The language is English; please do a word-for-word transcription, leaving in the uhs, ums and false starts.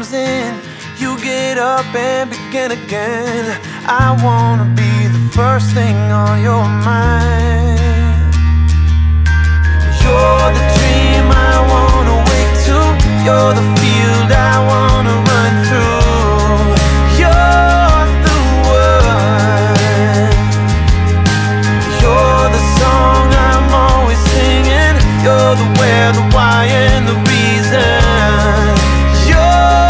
comes in, you get up and begin again. I wanna be the first thing on your mind.